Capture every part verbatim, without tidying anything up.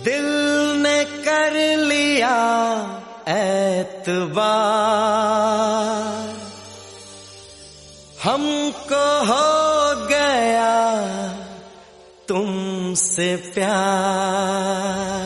दिल ने कर लिया एतबार, हमको हो गया तुमसे प्यार।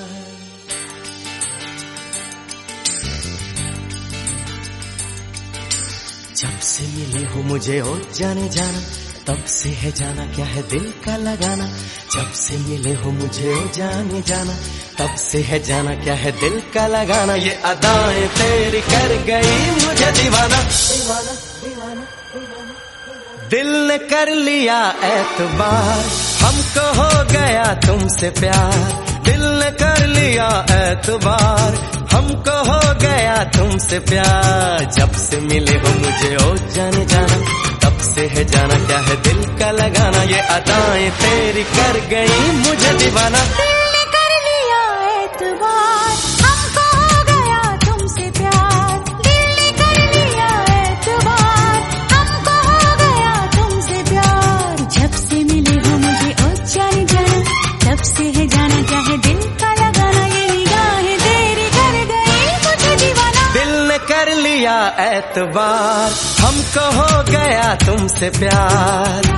जब से मिले हो मुझे ओ जाने जाना, तब से है जाना क्या है दिल का लगाना। जब से मिले हो मुझे ओ जाने जाना, तब से है जाना क्या है दिल का लगाना। ये अदाएं तेरी कर गई मुझे दीवाना, दीवाना, दीवाना, दीवाना। दिल ने कर लिया एतबार, हमको हो गया तुमसे प्यार। दिल ने कर लिया एतबार, हमको हो गया तुमसे प्यार। जब से मिले हो मुझे ओ जाने जाना, तब से है जाना क्या है दिल का लगाना। ये अदाएं तेरी कर गई मुझे दीवाना। दिल ने कर लिया एतबार, हमको हो गया तुमसे प्यार। दिल ने कर लिया एतबार, हमको हो गया तुमसे प्यार। जब से मिले हो मुझे ओ जाने जाना, तब से है जाना क्या है दिल का लगाना। ये निगाहें तेरी कर गई मुझे दीवाना। दिल ने कर लिया एतबार, हमको हो गया तुमसे प्यार।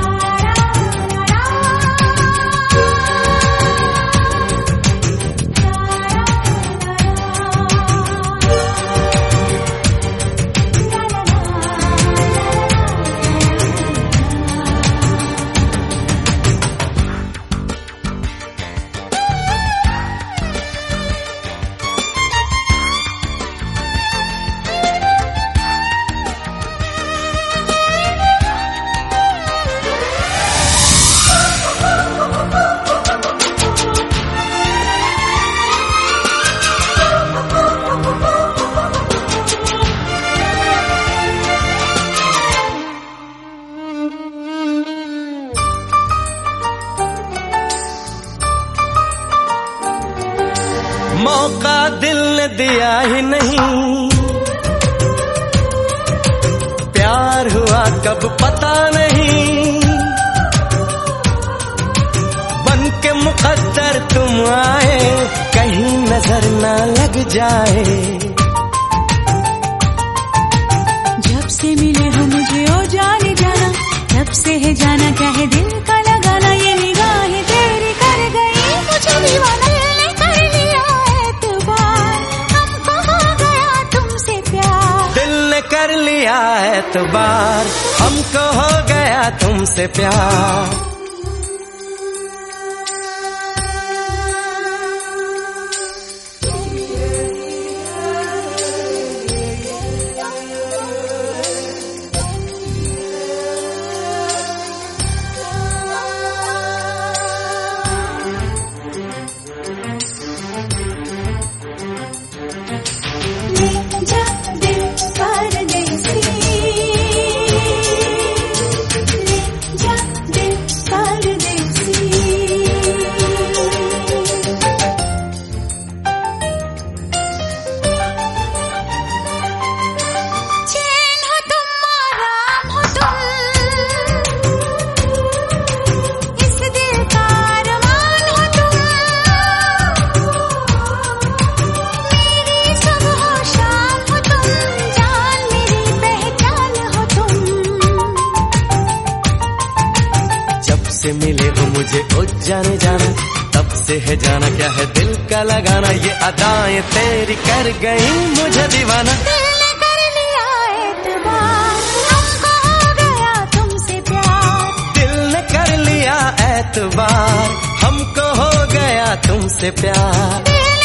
मौका दिल ने दिया ही नहीं, प्यार हुआ कब पता नहीं। बन के मुकद्दर तुम आए, कहीं नजर ना लग जाए। जब से मिले हो मुझे ओ जाने जाना, तब से है जाना क्या है दिल का लगाना। ये निगाहें तेरी कर गई मुझे दीवाना। कर लिया एतबार, हमको हो गया तुमसे प्यार। से मिले हो मुझे ओ जाने जाना, तब से है जाना क्या है दिल का लगाना। ये अदाएं तेरी कर गई मुझे दीवाना। दिल ने कर लिया एतबार, हमको हो गया तुमसे प्यार। दिल ने कर लिया एतबार, हमको हो गया तुमसे प्यार।